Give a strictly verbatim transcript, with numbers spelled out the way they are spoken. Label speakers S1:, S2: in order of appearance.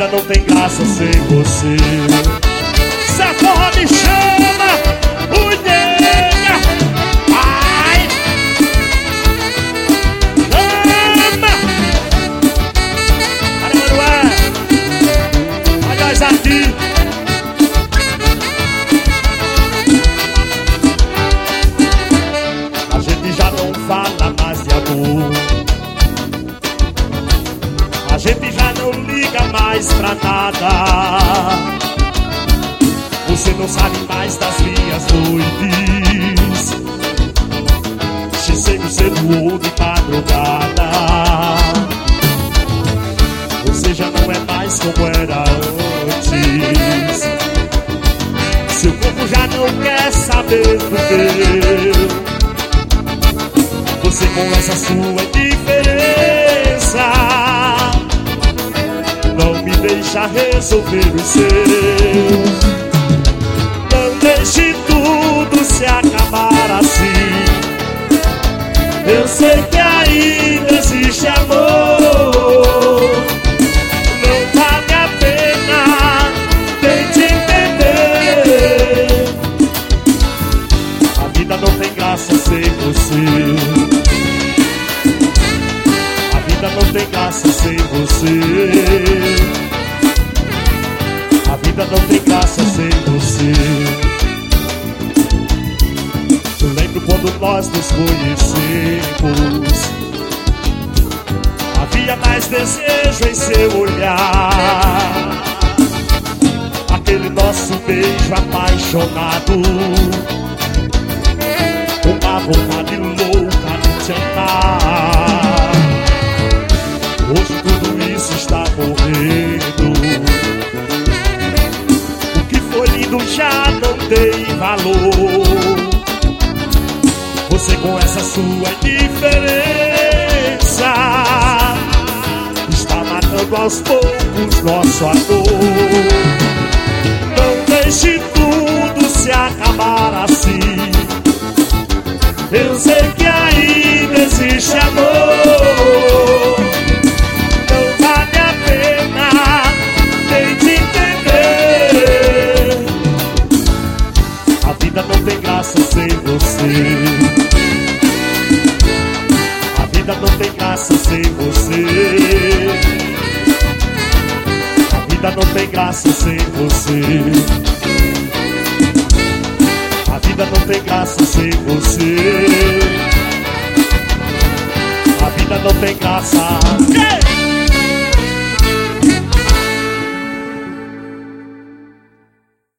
S1: vida não tem graça sem você. Se a forra me chama, ui, nega, ai, ama. Olha, Manuel, olha nós aqui. A gente já não fala mais de amor, a gente já não liga mais pra nada. Você não sabe mais das minhas noites, te sei cedo ou de madrugada. Você já não é mais como era antes, seu corpo já não quer saber do meu. Você com essa sua indiferença não me deixa resolver os seus. Não deixe tudo se acabar assim. Eu sei que ainda existe amor. Não vale a pena, tente entender. A vida não tem graça sem você. A vida não tem graça sem você. A vida não tem graça sem você. Eu lembro quando nós nos conhecemos, havia mais desejo em seu olhar. Aquele nosso beijo apaixonado, uma vontade louca de te amar. Hoje tudo isso está morrendo. O que foi lindo já não tem valor. Você com essa sua indiferença está matando aos poucos nosso amor. Não deixe tudo se acabar assim. Eu sei que ainda existe amor. Não vale a pena, tente entender. A vida não tem graça sem você. A vida não tem graça sem você. A vida não tem graça sem você. A vida não tem graça sem você. A vida não tem graça.